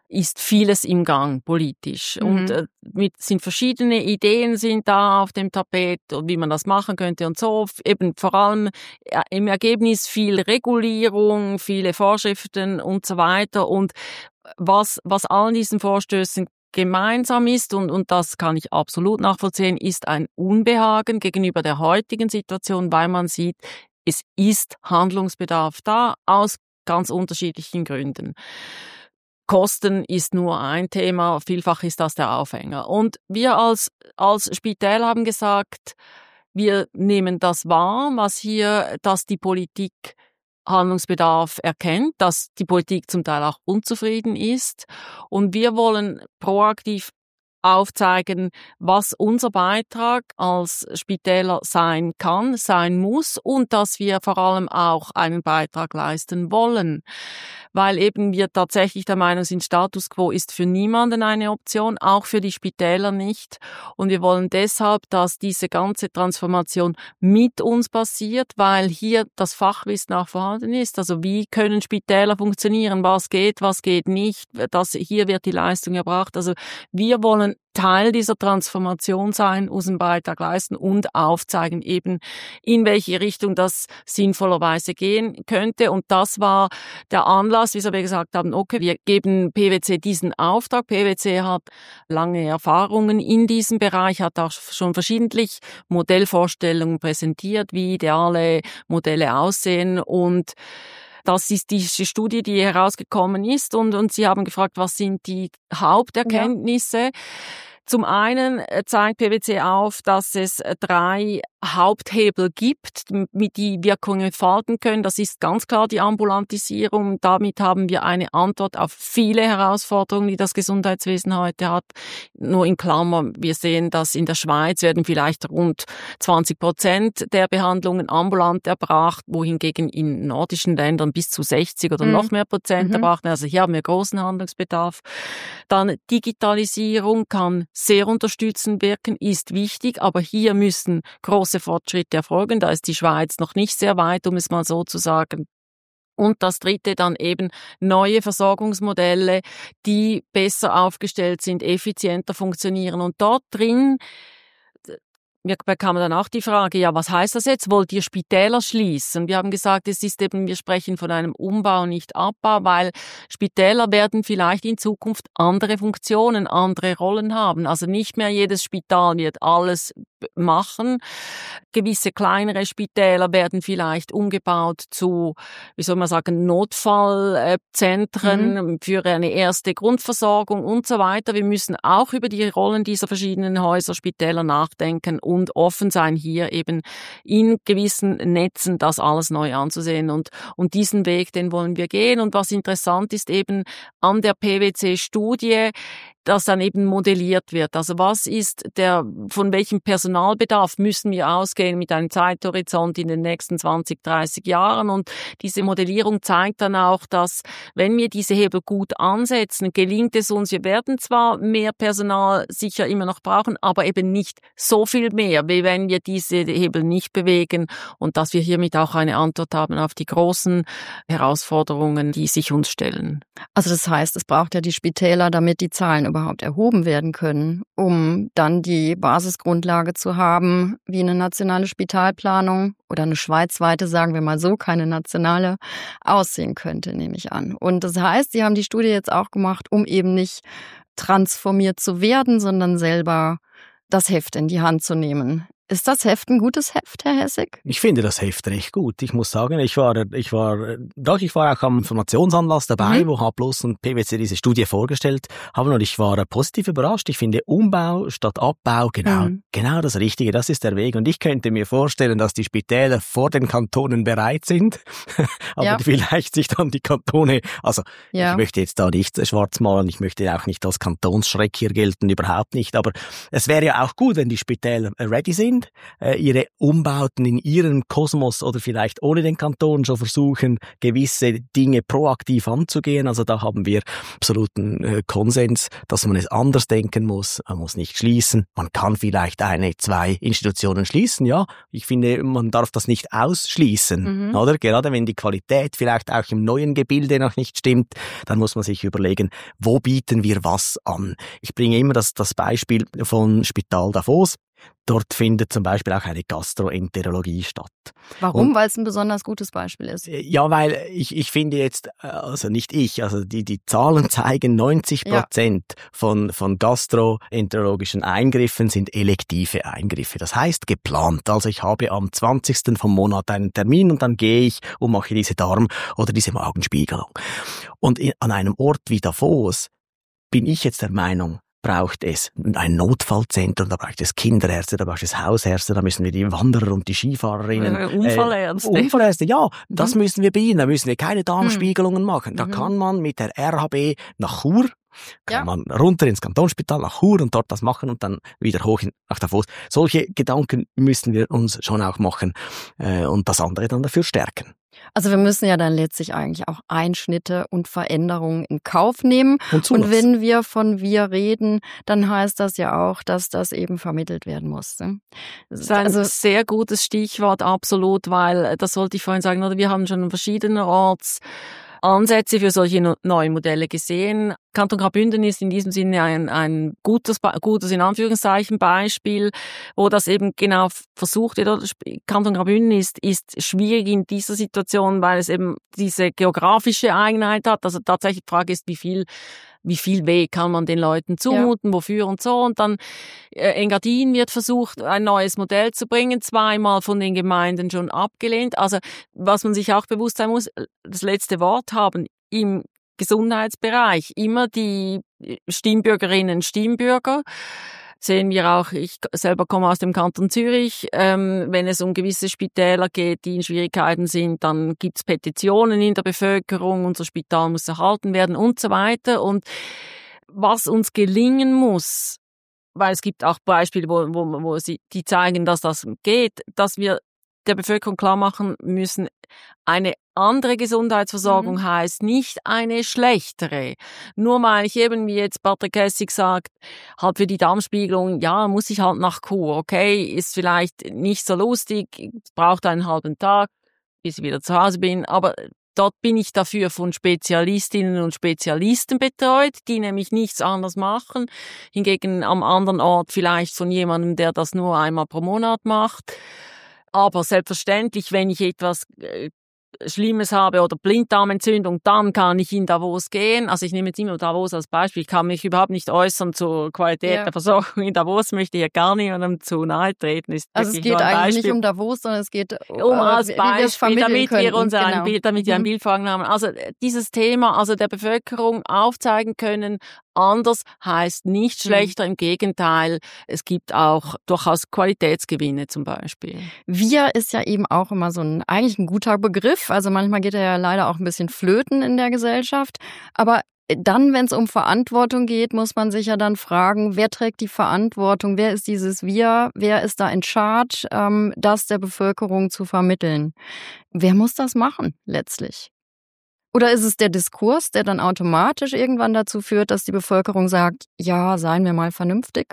ist vieles im Gang politisch. Mhm. Und äh, mit sind verschiedene Ideen sind da auf dem Tapet, wie man das machen könnte und so. Eben vor allem äh, im Ergebnis viel Regulierung, viele Vorschriften und so weiter. Und was, was allen diesen Vorstößen gemeinsam ist, und, und das kann ich absolut nachvollziehen, ist ein Unbehagen gegenüber der heutigen Situation, weil man sieht, es ist Handlungsbedarf da, aus ganz unterschiedlichen Gründen. Kosten ist nur ein Thema, vielfach ist das der Aufhänger. Und wir als, als Spitäler haben gesagt, wir nehmen das wahr, was hier, dass die Politik Handlungsbedarf erkennt, dass die Politik zum Teil auch unzufrieden ist. Und wir wollen proaktiv aufzeigen, was unser Beitrag als Spitäler sein kann, sein muss und dass wir vor allem auch einen Beitrag leisten wollen. Weil eben wir tatsächlich der Meinung sind, Status quo ist für niemanden eine Option, auch für die Spitäler nicht. Und wir wollen deshalb, dass diese ganze Transformation mit uns passiert, weil hier das Fachwissen auch vorhanden ist. Also wie können Spitäler funktionieren, was geht, was geht nicht, das, hier wird die Leistung erbracht. Also wir wollen Teil dieser Transformation sein, unseren Beitrag leisten und aufzeigen eben, in welche Richtung das sinnvollerweise gehen könnte. Und das war der Anlass, wieso wir gesagt haben, okay, wir geben P W C diesen Auftrag. P W C hat lange Erfahrungen in diesem Bereich, hat auch schon verschiedentlich Modellvorstellungen präsentiert, wie ideale Modelle aussehen, und das ist diese Studie, die herausgekommen ist, und, und Sie haben gefragt, was sind die Haupterkenntnisse? Ja. Zum einen zeigt P W C auf, dass es drei Haupthebel gibt, mit die Wirkungen entfalten können. Das ist ganz klar die Ambulantisierung. Damit haben wir eine Antwort auf viele Herausforderungen, die das Gesundheitswesen heute hat. Nur in Klammern, wir sehen, dass in der Schweiz werden vielleicht rund zwanzig Prozent der Behandlungen ambulant erbracht, wohingegen in nordischen Ländern bis zu sechzig oder mhm. noch mehr Prozent mhm. erbracht werden. Also hier haben wir großen Handlungsbedarf. Dann Digitalisierung kann sehr unterstützend wirken, ist wichtig, aber hier müssen große Fortschritte erfolgen. Da ist die Schweiz noch nicht sehr weit, um es mal so zu sagen. Und das dritte dann eben neue Versorgungsmodelle, die besser aufgestellt sind, effizienter funktionieren. Und dort drin wir bekamen dann auch die Frage, ja, was heißt das jetzt? Wollt ihr Spitäler schließen? Wir haben gesagt, es ist eben, wir sprechen von einem Umbau, nicht Abbau, weil Spitäler werden vielleicht in Zukunft andere Funktionen, andere Rollen haben. Also nicht mehr jedes Spital wird alles machen. Gewisse kleinere Spitäler werden vielleicht umgebaut zu, wie soll man sagen, Notfallzentren mhm. für eine erste Grundversorgung und so weiter. Wir müssen auch über die Rollen dieser verschiedenen Häuser, Spitäler nachdenken und offen sein, hier eben in gewissen Netzen das alles neu anzusehen. Und, und diesen Weg, den wollen wir gehen. Und was interessant ist eben an der P W C-Studie, dass dann eben modelliert wird. Also was ist der, von welchem Personalbedarf müssen wir ausgehen mit einem Zeithorizont in den nächsten zwanzig, dreißig Jahren? Und diese Modellierung zeigt dann auch, dass wenn wir diese Hebel gut ansetzen, gelingt es uns, wir werden zwar mehr Personal sicher immer noch brauchen, aber eben nicht so viel mehr, wie wenn wir diese Hebel nicht bewegen, und dass wir hiermit auch eine Antwort haben auf die großen Herausforderungen, die sich uns stellen. Also das heißt, es braucht ja die Spitäler, damit die Zahlen überhaupt erhoben werden können, um dann die Basisgrundlage zu haben, wie eine nationale Spitalplanung oder eine schweizweite, sagen wir mal so, keine nationale, aussehen könnte, nehme ich an. Und das heißt, Sie haben die Studie jetzt auch gemacht, um eben nicht transformiert zu werden, sondern selber das Heft in die Hand zu nehmen. Ist das Heft ein gutes Heft, Herr Hessig? Ich finde das Heft recht gut. Ich muss sagen, ich war, ich war, doch, ich war auch am Informationsanlass dabei, mhm. wo H plus und P W C diese Studie vorgestellt haben, und ich war positiv überrascht. Ich finde Umbau statt Abbau genau, mhm. genau das Richtige. Das ist der Weg. Und ich könnte mir vorstellen, dass die Spitäler vor den Kantonen bereit sind, aber ja. vielleicht sich dann die Kantone, also ja. ich möchte jetzt da nicht schwarz malen, ich möchte auch nicht als Kantonsschreck hier gelten, überhaupt nicht. Aber es wäre ja auch gut, wenn die Spitäler ready sind. sind, äh, ihre Umbauten in ihrem Kosmos oder vielleicht ohne den Kanton schon versuchen, gewisse Dinge proaktiv anzugehen. Also da haben wir absoluten äh, Konsens, dass man es anders denken muss. Man muss nicht schließen. Man kann vielleicht eine, zwei Institutionen schließen. Ja, ich finde, man darf das nicht ausschließen, mhm. oder? Gerade wenn die Qualität vielleicht auch im neuen Gebilde noch nicht stimmt, dann muss man sich überlegen, wo bieten wir was an? Ich bringe immer das, das Beispiel von Spital Davos. Dort findet zum Beispiel auch eine Gastroenterologie statt. Warum? Weil es ein besonders gutes Beispiel ist. Ja, weil ich, ich finde jetzt, also nicht ich, also die, die Zahlen zeigen, neunzig Prozent ja. von, von gastroenterologischen Eingriffen sind elektive Eingriffe. Das heißt geplant. Also ich habe am zwanzigsten vom Monat einen Termin und dann gehe ich und mache diese Darm- oder diese Magenspiegelung. Und in, an einem Ort wie Davos bin ich jetzt der Meinung, braucht es ein Notfallzentrum, da braucht es Kinderärzte, da braucht es Hausärzte, da müssen wir die Wanderer und die Skifahrerinnen... Äh, Unfallärzte. Äh, Unfallärzte, ja, das mhm. müssen wir bedienen, da müssen wir keine Darmspiegelungen mhm. machen. Da mhm. kann man mit der R H B nach Chur, kann ja. man runter ins Kantonsspital nach Chur und dort das machen und dann wieder hoch nach Davos. Solche Gedanken müssen wir uns schon auch machen äh, und das andere dann dafür stärken. Also wir müssen ja dann letztlich eigentlich auch Einschnitte und Veränderungen in Kauf nehmen. Und, und wenn wir von wir reden, dann heißt das ja auch, dass das eben vermittelt werden muss. Ne? Das ist ein also, sehr gutes Stichwort, absolut, weil, das wollte ich vorhin sagen, oder wir haben schon verschiedenerorts Ansätze für solche neuen Modelle gesehen. Kanton Graubünden ist in diesem Sinne ein, ein gutes, gutes, in Anführungszeichen, Beispiel, wo das eben genau versucht wird. Kanton Graubünden ist, ist schwierig in dieser Situation, weil es eben diese geografische Eigenheit hat. Also tatsächlich die Frage ist, wie viel wie viel weh kann man den Leuten zumuten, ja. wofür und so. Und dann äh, Engadin wird versucht, ein neues Modell zu bringen, zweimal von den Gemeinden schon abgelehnt. Also was man sich auch bewusst sein muss, das letzte Wort haben im Gesundheitsbereich immer die Stimmbürgerinnen und Stimmbürger. Sehen wir auch, ich selber komme aus dem Kanton Zürich, ähm, wenn es um gewisse Spitäler geht, die in Schwierigkeiten sind, dann gibt's Petitionen in der Bevölkerung, unser Spital muss erhalten werden und so weiter. Und was uns gelingen muss, weil es gibt auch Beispiele, wo, wo, wo sie, die zeigen, dass das geht, dass wir der Bevölkerung klar machen müssen, eine andere Gesundheitsversorgung mhm. heißt nicht eine schlechtere. Nur weil ich eben, wie jetzt Patrick Hessig sagt, halt für die Darmspiegelung, ja, muss ich halt nach Chur, okay, ist vielleicht nicht so lustig, braucht einen halben Tag, bis ich wieder zu Hause bin, aber dort bin ich dafür von Spezialistinnen und Spezialisten betreut, die nämlich nichts anderes machen. Hingegen am anderen Ort vielleicht von jemandem, der das nur einmal pro Monat macht. Aber selbstverständlich, wenn ich etwas äh, Schlimmes habe oder Blinddarmentzündung, dann kann ich in Davos gehen. Also ich nehme jetzt immer Davos als Beispiel. Ich kann mich überhaupt nicht äußern zur Qualität ja. der Versorgung in Davos. Möchte ich ja gar niemandem zu nahe treten. Ist also es geht eigentlich nicht um Davos, sondern es geht um äh, als Beispiel, damit können. wir uns genau. ein Bild, damit wir mhm. ein Bild vor Augen haben. Also dieses Thema, also der Bevölkerung aufzeigen können, anders heißt nicht schlechter, mhm. im Gegenteil, es gibt auch durchaus Qualitätsgewinne zum Beispiel. Wir ist ja eben auch immer so ein, eigentlich ein guter Begriff, also manchmal geht er ja leider auch ein bisschen flöten in der Gesellschaft, aber dann, wenn es um Verantwortung geht, muss man sich ja dann fragen, wer trägt die Verantwortung, wer ist dieses Wir, wer ist da in charge, ähm, das der Bevölkerung zu vermitteln. Wer muss das machen letztlich? Oder ist es der Diskurs, der dann automatisch irgendwann dazu führt, dass die Bevölkerung sagt, ja, seien wir mal vernünftig?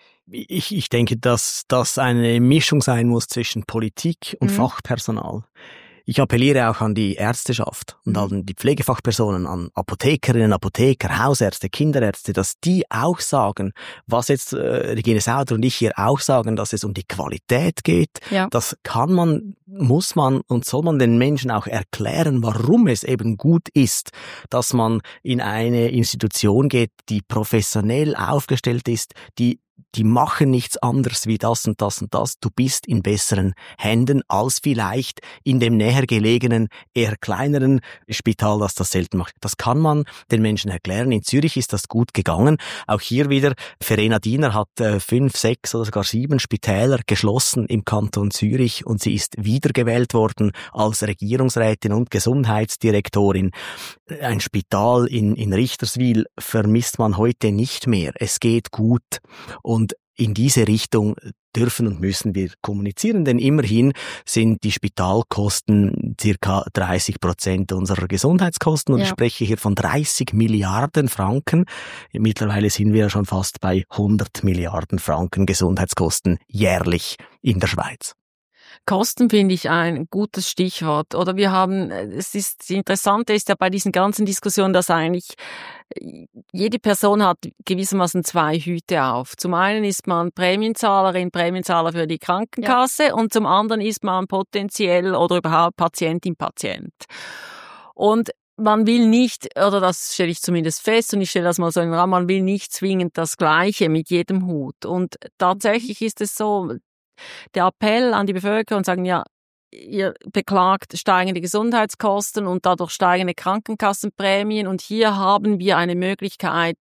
Ich, ich denke, dass das eine Mischung sein muss zwischen Politik und mhm. Fachpersonal. Ich appelliere auch an die Ärzteschaft und an die Pflegefachpersonen, an Apothekerinnen, Apotheker, Hausärzte, Kinderärzte, dass die auch sagen, was jetzt äh, Regine Sauter und ich hier auch sagen, dass es um die Qualität geht. Ja. Das kann man, muss man und soll man den Menschen auch erklären, warum es eben gut ist, dass man in eine Institution geht, die professionell aufgestellt ist, die Die machen nichts anderes wie das und das und das. Du bist in besseren Händen als vielleicht in dem näher gelegenen, eher kleineren Spital, das das selten macht. Das kann man den Menschen erklären. In Zürich ist das gut gegangen. Auch hier wieder, Verena Diener hat äh, fünf, sechs oder sogar sieben Spitäler geschlossen im Kanton Zürich und sie ist wiedergewählt worden als Regierungsrätin und Gesundheitsdirektorin. Ein Spital in, in Richterswil vermisst man heute nicht mehr. Es geht gut. Und in diese Richtung dürfen und müssen wir kommunizieren, denn immerhin sind die Spitalkosten circa dreißig Prozent unserer Gesundheitskosten und ja. Ich spreche hier von dreißig Milliarden Franken. Mittlerweile sind wir ja schon fast bei hundert Milliarden Franken Gesundheitskosten jährlich in der Schweiz. Kosten finde ich ein gutes Stichwort. Oder wir haben, es ist, das Interessante ist ja bei diesen ganzen Diskussionen, dass eigentlich jede Person hat gewissermaßen zwei Hüte auf. Zum einen ist man Prämienzahlerin, Prämienzahler für die Krankenkasse ja. Und zum anderen ist man potenziell oder überhaupt Patientin, Patient. Und man will nicht, oder das stelle ich zumindest fest, und ich stelle das mal so in den Raum, man will nicht zwingend das Gleiche mit jedem Hut. Und tatsächlich ist es so, der Appell an die Bevölkerung und sagen, ja, ihr beklagt steigende Gesundheitskosten und dadurch steigende Krankenkassenprämien und hier haben wir eine Möglichkeit,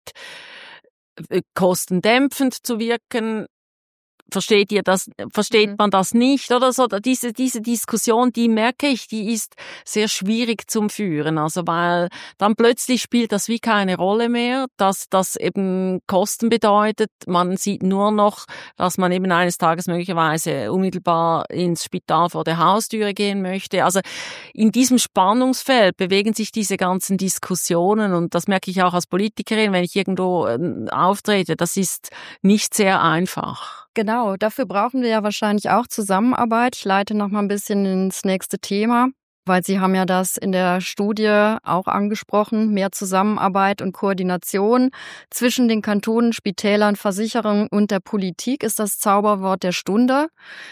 kostendämpfend zu wirken. Versteht ihr das, versteht mhm. man das nicht oder so? Diese, diese Diskussion, die merke ich, die ist sehr schwierig zum Führen. Also, weil dann plötzlich spielt das wie keine Rolle mehr, dass das eben Kosten bedeutet. Man sieht nur noch, dass man eben eines Tages möglicherweise unmittelbar ins Spital vor der Haustüre gehen möchte. Also, in diesem Spannungsfeld bewegen sich diese ganzen Diskussionen und das merke ich auch als Politikerin, wenn ich irgendwo auftrete. Das ist nicht sehr einfach. Genau, dafür brauchen wir ja wahrscheinlich auch Zusammenarbeit. Ich leite noch mal ein bisschen ins nächste Thema, weil Sie haben ja das in der Studie auch angesprochen, mehr Zusammenarbeit und Koordination zwischen den Kantonen, Spitälern, Versicherungen und der Politik ist das Zauberwort der Stunde,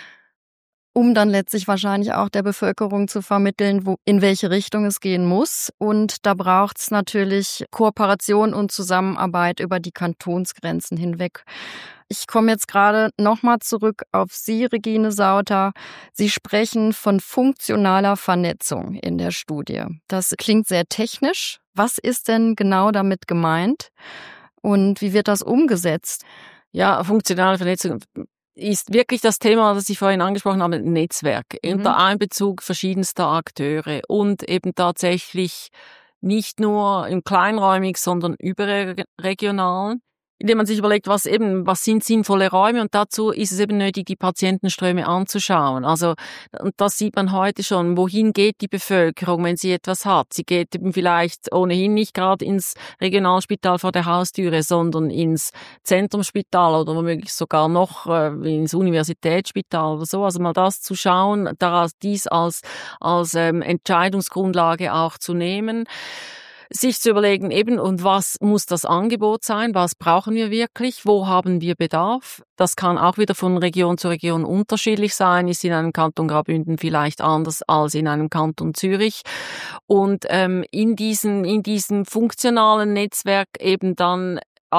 um dann letztlich wahrscheinlich auch der Bevölkerung zu vermitteln, wo, in welche Richtung es gehen muss. Und da braucht es natürlich Kooperation und Zusammenarbeit über die Kantonsgrenzen hinweg. Ich komme jetzt gerade nochmal zurück auf Sie, Regine Sauter. Sie sprechen von funktionaler Vernetzung in der Studie. Das klingt sehr technisch. Was ist denn genau damit gemeint? Und wie wird das umgesetzt? Ja, funktionale Vernetzung ist wirklich das Thema, das ich vorhin angesprochen habe, Netzwerk. Mhm. Unter Einbezug verschiedenster Akteure und eben tatsächlich nicht nur im kleinräumig, sondern überregional. Indem man sich überlegt, was eben, was sind sinnvolle Räume und dazu ist es eben nötig, die Patientenströme anzuschauen. Also, und das sieht man heute schon. Wohin geht die Bevölkerung, wenn sie etwas hat? Sie geht eben vielleicht ohnehin nicht gerade ins Regionalspital vor der Haustüre, sondern ins Zentrumsspital oder womöglich sogar noch äh, ins Universitätsspital oder so. Also mal das zu schauen, daraus dies als, als ähm, Entscheidungsgrundlage auch zu nehmen. Sich zu überlegen, eben, und was muss das Angebot sein? Was brauchen wir wirklich? Wo haben wir Bedarf? Das kann auch wieder von Region zu Region unterschiedlich sein. Ist in einem Kanton Graubünden vielleicht anders als in einem Kanton Zürich. Und ähm, in diesen, in diesem funktionalen Netzwerk eben dann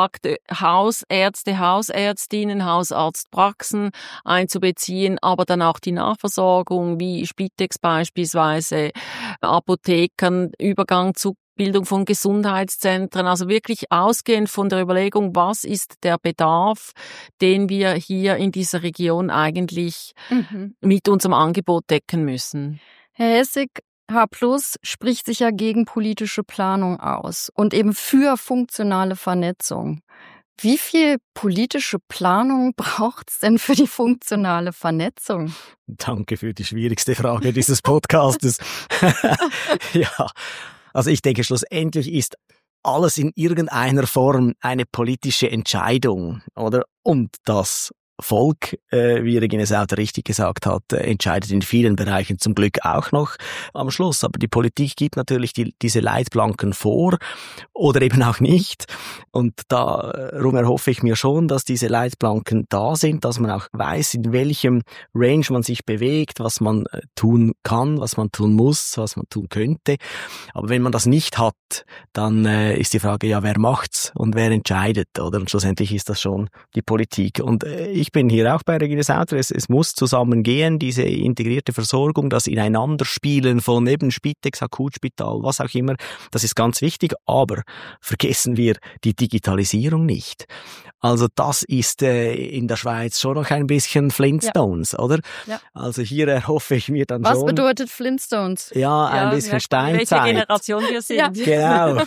Hausärzte, Hausärztinnen, Hausarztpraxen einzubeziehen, aber dann auch die Nachversorgung, wie Spitex beispielsweise, Apothekern, Übergang zu Bildung von Gesundheitszentren, also wirklich ausgehend von der Überlegung, was ist der Bedarf, den wir hier in dieser Region eigentlich mhm. mit unserem Angebot decken müssen. Herr Hessig, H plus spricht sich ja gegen politische Planung aus und eben für funktionale Vernetzung. Wie viel politische Planung braucht's denn für die funktionale Vernetzung? Danke für die schwierigste Frage dieses Podcastes. Ja. Also ich denke, schlussendlich ist alles in irgendeiner Form eine politische Entscheidung, oder? Und das Volk, äh, wie Regine Sauter richtig gesagt hat, äh, entscheidet in vielen Bereichen zum Glück auch noch am Schluss. Aber die Politik gibt natürlich die, diese Leitplanken vor oder eben auch nicht. Und darum erhoffe ich mir schon, dass diese Leitplanken da sind, dass man auch weiß, in welchem Range man sich bewegt, was man äh, tun kann, was man tun muss, was man tun könnte. Aber wenn man das nicht hat, dann äh, ist die Frage, ja, wer macht's und wer entscheidet, oder? Und schlussendlich ist das schon die Politik. Und äh, ich bin hier auch bei Regine Sauter, es, es muss zusammengehen, diese integrierte Versorgung, das Ineinanderspielen von eben Spitex, Akutspital, was auch immer, das ist ganz wichtig, aber vergessen wir die Digitalisierung nicht. Also das ist äh, in der Schweiz schon noch ein bisschen Flintstones, ja. oder? Ja. Also hier erhoffe ich mir dann was schon... Was bedeutet Flintstones? Ja, ein ja, bisschen Steinzeit. Welche Generation wir sind. Ja. Genau,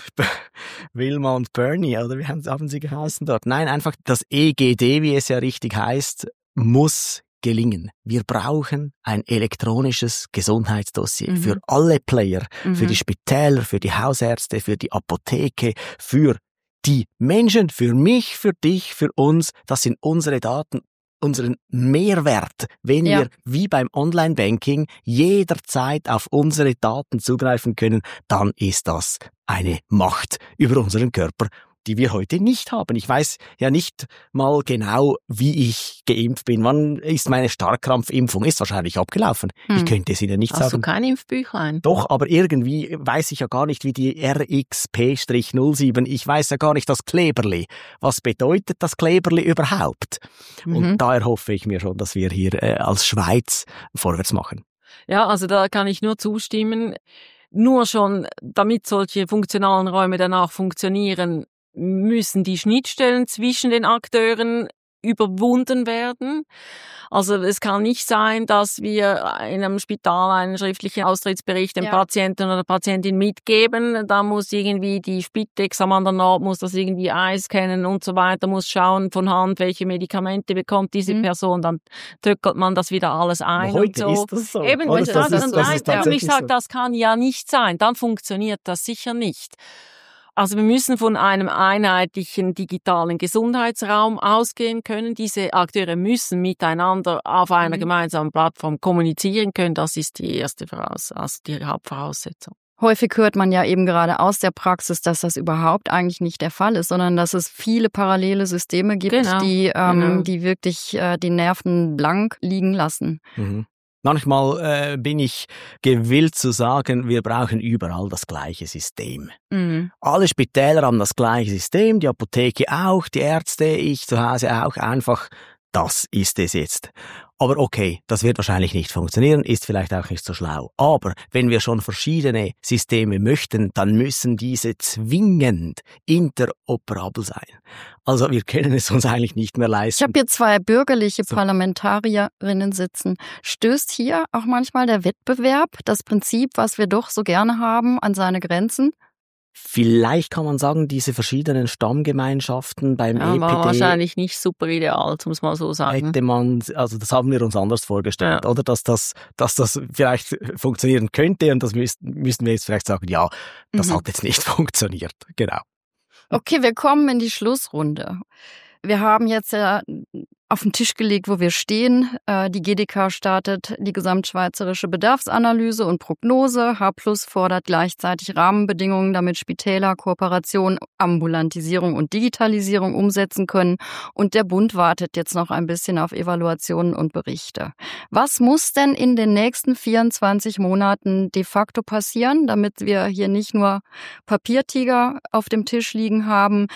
Wilma und Bernie, oder wie haben sie geheißen dort? Nein, einfach das E G D, wie es ja richtig heißt, muss gelingen. Wir brauchen ein elektronisches Gesundheitsdossier mhm. für alle Player, mhm. für die Spitäler, für die Hausärzte, für die Apotheke, für die Menschen, für mich, für dich, für uns. Das sind unsere Daten, unseren Mehrwert, wenn ja. wir wie beim Online-Banking jederzeit auf unsere Daten zugreifen können, dann ist das eine Macht über unseren Körper, die wir heute nicht haben. Ich weiß ja nicht mal genau, wie ich geimpft bin. Wann ist meine Starkkrampfimpfung? Ist wahrscheinlich abgelaufen. Hm. Ich könnte es Ihnen nicht Hast sagen. Hast du kein Impfbüchlein? Doch, aber irgendwie weiß ich ja gar nicht, wie die R X P null sieben, ich weiß ja gar nicht das Kleberli. Was bedeutet das Kleberli überhaupt? Mhm. Und da erhoffe ich mir schon, dass wir hier äh, als Schweiz vorwärts machen. Ja, also da kann ich nur zustimmen. Nur schon, damit solche funktionalen Räume danach funktionieren, müssen die Schnittstellen zwischen den Akteuren überwunden werden. Also es kann nicht sein, dass wir in einem Spital einen schriftlichen Austrittsbericht dem ja. Patienten oder der Patientin mitgeben. Da muss irgendwie die Spitex am anderen Ort, muss das irgendwie einscannen und so weiter, muss schauen von Hand, welche Medikamente bekommt diese mhm. Person. Dann töckelt man das wieder alles ein. Aber heute und so. ist das so. Eben, das, das, das, ist, das, das ist nein, ich sage, so. das kann ja nicht sein. Dann funktioniert das sicher nicht. Also wir müssen von einem einheitlichen digitalen Gesundheitsraum ausgehen können. Diese Akteure müssen miteinander auf einer mhm. gemeinsamen Plattform kommunizieren können. Das ist die erste Voraus- also die Hauptvoraussetzung. Häufig hört man ja eben gerade aus der Praxis, dass das überhaupt eigentlich nicht der Fall ist, sondern dass es viele parallele Systeme gibt, genau. die, ähm, genau. die wirklich äh, die Nerven blank liegen lassen. Mhm. Manchmal äh, bin ich gewillt zu sagen, wir brauchen überall das gleiche System. Mhm. Alle Spitäler haben das gleiche System, die Apotheke auch, die Ärzte, ich zu Hause auch, einfach, das ist es jetzt. Aber okay, das wird wahrscheinlich nicht funktionieren, ist vielleicht auch nicht so schlau. Aber wenn wir schon verschiedene Systeme möchten, dann müssen diese zwingend interoperabel sein. Also wir können es uns eigentlich nicht mehr leisten. Ich habe hier zwei bürgerliche so. Parlamentarierinnen sitzen. Stößt hier auch manchmal der Wettbewerb, das Prinzip, was wir doch so gerne haben, an seine Grenzen? Vielleicht kann man sagen, diese verschiedenen Stammgemeinschaften beim ja, E P D... war wahrscheinlich nicht super ideal, muss man so sagen. Hätte man, also das haben wir uns anders vorgestellt, ja. oder? Dass das, dass das vielleicht funktionieren könnte und das müssten, müssten wir jetzt vielleicht sagen, ja, das mhm. hat jetzt nicht funktioniert. Genau. Okay, wir kommen in die Schlussrunde. Wir haben jetzt ja auf den Tisch gelegt, wo wir stehen. Die G D K startet die gesamtschweizerische Bedarfsanalyse und Prognose. H plus fordert gleichzeitig Rahmenbedingungen, damit Spitäler Kooperation, Ambulantisierung und Digitalisierung umsetzen können. Und der Bund wartet jetzt noch ein bisschen auf Evaluationen und Berichte. Was muss denn in den nächsten vierundzwanzig Monaten de facto passieren, damit wir hier nicht nur Papiertiger auf dem Tisch liegen haben?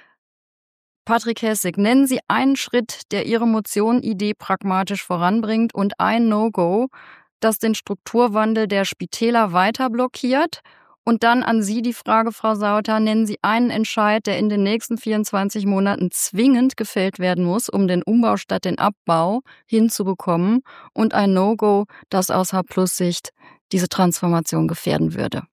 Patrick Hessig, nennen Sie einen Schritt, der Ihre Motion-Idee pragmatisch voranbringt und ein No-Go, das den Strukturwandel der Spitäler weiter blockiert? Und dann an Sie die Frage, Frau Sauter, nennen Sie einen Entscheid, der in den nächsten vierundzwanzig Monaten zwingend gefällt werden muss, um den Umbau statt den Abbau hinzubekommen, und ein No-Go, das aus H plus Sicht diese Transformation gefährden würde.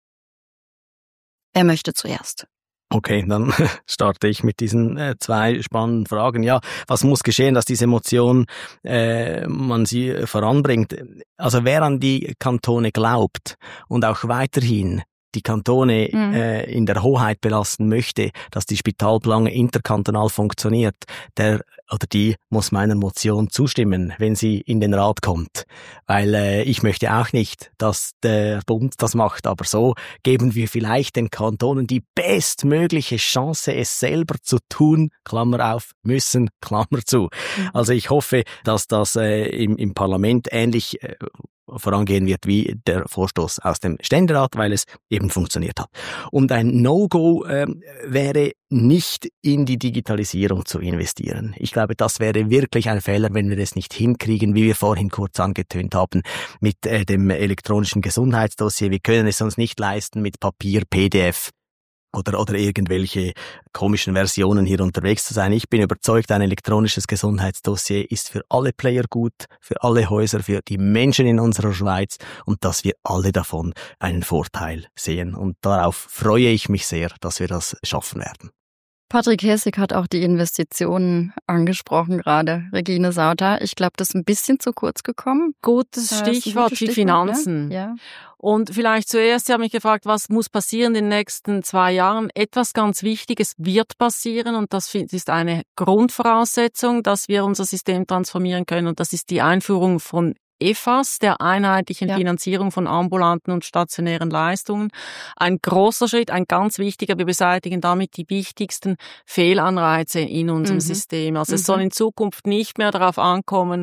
Wer möchte zuerst? Okay, dann starte ich mit diesen äh, zwei spannenden Fragen. Ja, was muss geschehen, dass diese Motion äh, man sie äh, voranbringt? Also wer an die Kantone glaubt und auch weiterhin die Kantone mhm. äh, in der Hoheit belassen möchte, dass die Spitalplanung interkantonal funktioniert, der oder die muss meiner Motion zustimmen, wenn sie in den Rat kommt. Weil äh, ich möchte auch nicht, dass der Bund das macht, aber so geben wir vielleicht den Kantonen die bestmögliche Chance, es selber zu tun, Klammer auf, müssen, Klammer zu. Mhm. Also ich hoffe, dass das äh, im, im Parlament ähnlich äh, vorangehen wird wie der Vorstoß aus dem Ständerat, weil es eben funktioniert hat. Und ein No-Go äh, wäre nicht in die Digitalisierung zu investieren. Ich glaube, das wäre wirklich ein Fehler, wenn wir es nicht hinkriegen, wie wir vorhin kurz angetönt haben, mit äh, dem elektronischen Gesundheitsdossier. Wir können es uns nicht leisten, mit Papier, P D F oder, oder irgendwelche komischen Versionen hier unterwegs zu sein. Ich bin überzeugt, ein elektronisches Gesundheitsdossier ist für alle Player gut, für alle Häuser, für die Menschen in unserer Schweiz und dass wir alle davon einen Vorteil sehen. Und darauf freue ich mich sehr, dass wir das schaffen werden. Patrick Hessig hat auch die Investitionen angesprochen gerade, Regine Sauter. Ich glaube, das ist ein bisschen zu kurz gekommen. Gutes Stichwort, die Finanzen. Ne? Ja. Und vielleicht zuerst, Sie haben mich gefragt, was muss passieren in den nächsten zwei Jahren? Etwas ganz Wichtiges wird passieren und das ist eine Grundvoraussetzung, dass wir unser System transformieren können und das ist die Einführung von E F A S, der einheitlichen ja. Finanzierung von ambulanten und stationären Leistungen. Ein großer Schritt, ein ganz wichtiger. Wir beseitigen damit die wichtigsten Fehlanreize in unserem mhm. System. Also mhm. es soll in Zukunft nicht mehr darauf ankommen,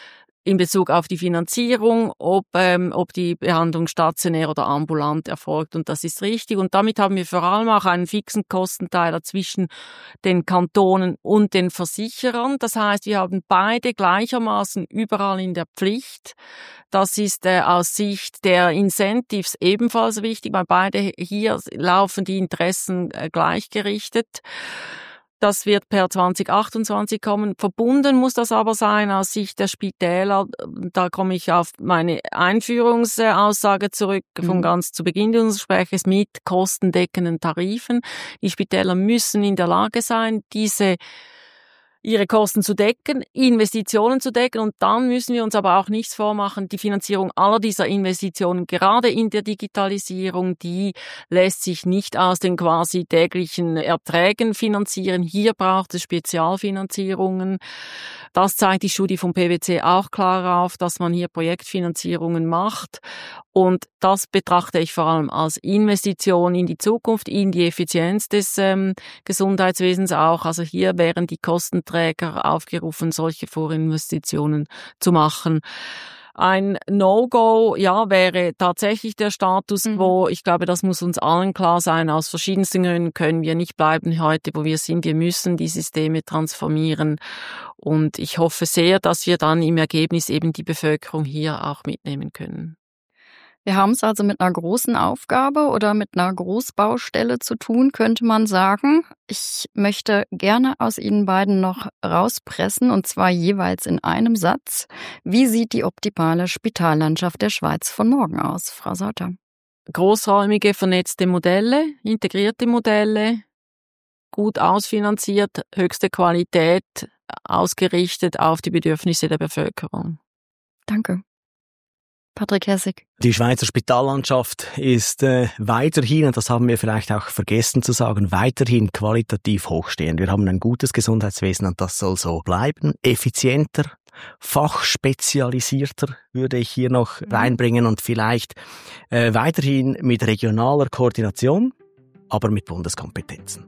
in Bezug auf die Finanzierung, ob, ähm, ob die Behandlung stationär oder ambulant erfolgt. Und das ist richtig. Und damit haben wir vor allem auch einen fixen Kostenteiler zwischen den Kantonen und den Versicherern. Das heißt, wir haben beide gleichermaßen überall in der Pflicht. Das ist äh, aus Sicht der Incentives ebenfalls wichtig, weil beide hier laufen die Interessen äh, gleichgerichtet. Das wird per zwanzig achtundzwanzig kommen. Verbunden muss das aber sein aus Sicht der Spitäler. Da komme ich auf meine Einführungsaussage zurück, mhm. von ganz zu Beginn unseres Gesprächs, mit kostendeckenden Tarifen. Die Spitäler müssen in der Lage sein, diese ihre Kosten zu decken, Investitionen zu decken und dann müssen wir uns aber auch nichts vormachen, die Finanzierung aller dieser Investitionen, gerade in der Digitalisierung, die lässt sich nicht aus den quasi täglichen Erträgen finanzieren. Hier braucht es Spezialfinanzierungen. Das zeigt die Studie vom P W C auch klar auf, dass man hier Projektfinanzierungen macht. Und das betrachte ich vor allem als Investition in die Zukunft, in die Effizienz des ähm, Gesundheitswesens auch. Also hier wären die Kostenträger aufgerufen, solche Vorinvestitionen zu machen. Ein No-Go, ja, wäre tatsächlich der Status quo. Mhm. Ich glaube, das muss uns allen klar sein. Aus verschiedensten Gründen können wir nicht bleiben heute, wo wir sind. Wir müssen die Systeme transformieren. Und ich hoffe sehr, dass wir dann im Ergebnis eben die Bevölkerung hier auch mitnehmen können. Wir haben es also mit einer großen Aufgabe oder mit einer Großbaustelle zu tun, könnte man sagen. Ich möchte gerne aus Ihnen beiden noch rauspressen, und zwar jeweils in einem Satz. Wie sieht die optimale Spitallandschaft der Schweiz von morgen aus, Frau Sauter? Großräumige, vernetzte Modelle, integrierte Modelle, gut ausfinanziert, höchste Qualität, ausgerichtet auf die Bedürfnisse der Bevölkerung. Danke. Patrick Hessig. Die Schweizer Spitallandschaft ist äh, weiterhin, und das haben wir vielleicht auch vergessen zu sagen, weiterhin qualitativ hochstehend. Wir haben ein gutes Gesundheitswesen und das soll so bleiben. Effizienter, fachspezialisierter würde ich hier noch mhm. reinbringen und vielleicht äh, weiterhin mit regionaler Koordination, aber mit Bundeskompetenzen.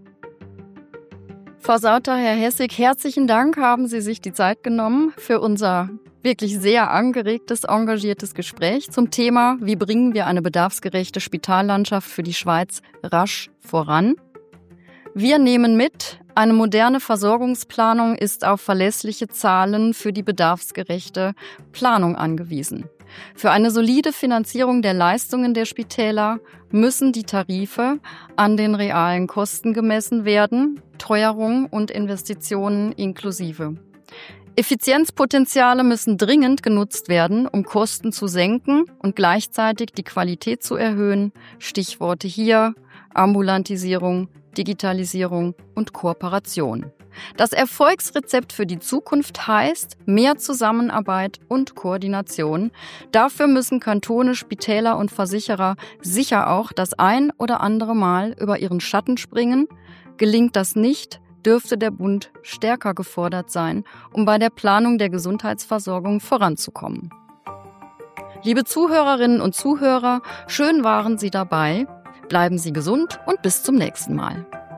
Frau Sauter, Herr Hessig, herzlichen Dank, haben Sie sich die Zeit genommen für unser wirklich sehr angeregtes, engagiertes Gespräch zum Thema, wie bringen wir eine bedarfsgerechte Spitallandschaft für die Schweiz rasch voran. Wir nehmen mit, eine moderne Versorgungsplanung ist auf verlässliche Zahlen für die bedarfsgerechte Planung angewiesen. Für eine solide Finanzierung der Leistungen der Spitäler müssen die Tarife an den realen Kosten gemessen werden, Teuerung und Investitionen inklusive. Effizienzpotenziale müssen dringend genutzt werden, um Kosten zu senken und gleichzeitig die Qualität zu erhöhen. Stichworte hier: Ambulantisierung, Digitalisierung und Kooperation. Das Erfolgsrezept für die Zukunft heißt mehr Zusammenarbeit und Koordination. Dafür müssen Kantone, Spitäler und Versicherer sicher auch das ein oder andere Mal über ihren Schatten springen. Gelingt das nicht, dürfte der Bund stärker gefordert sein, um bei der Planung der Gesundheitsversorgung voranzukommen. Liebe Zuhörerinnen und Zuhörer, schön waren Sie dabei. Bleiben Sie gesund und bis zum nächsten Mal.